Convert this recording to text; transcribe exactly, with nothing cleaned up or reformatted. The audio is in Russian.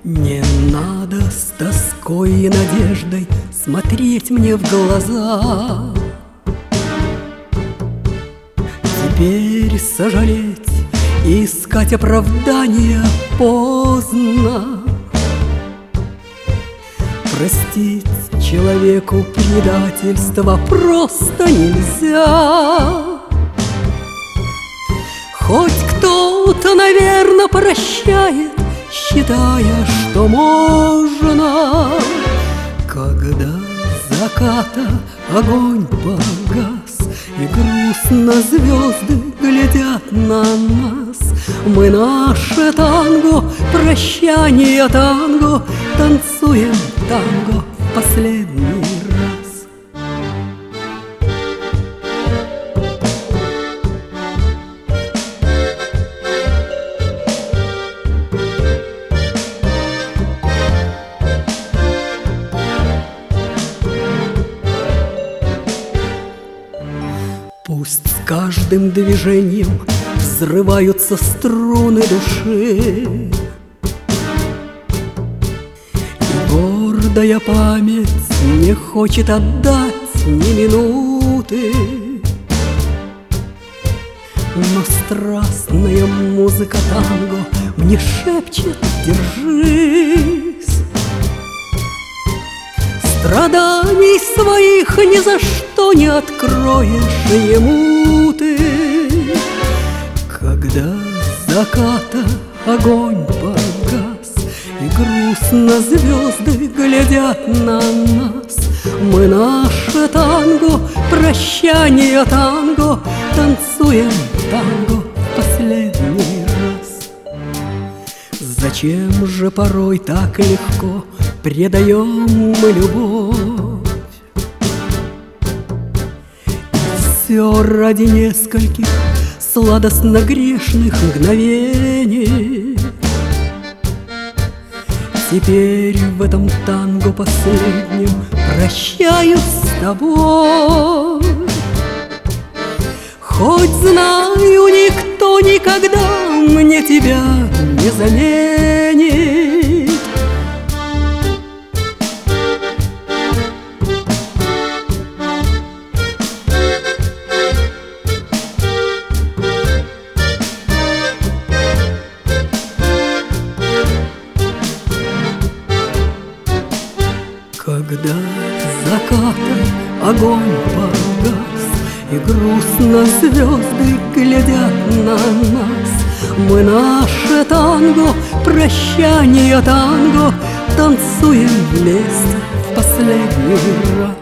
Не надо с тоской и надеждой смотреть мне в глаза. Теперь сожалеть и искать оправдания поздно. Простить человеку предательство просто нельзя. Хоть кто-то, наверное, прощает, считая, что можно. Когда с заката огонь погас и грустно звезды глядят на нас, мы наше танго, прощание танго, танцуем танго в последний раз. Пусть с каждым движением взрываются струны души, и гордая память не хочет отдать ни минуты. Но страстная музыка танго мне шепчет: держись. Страданий своих ни за что не откроешь ему ты. Когда с заката огонь погас и грустно звезды глядят на нас, мы наше танго, прощание танго, танцуем танго в последний раз. Зачем же порой так легко предаем мы любовь? И все ради нескольких сладостно-грешных мгновений. Теперь в этом танго последнем прощаюсь с тобой. Хоть знаю, никто никогда мне тебя не заменит. Когда с заката огонь погас и грустно звезды глядят на нас, мы наше танго, прощание танго, танцуем вместе в последний раз.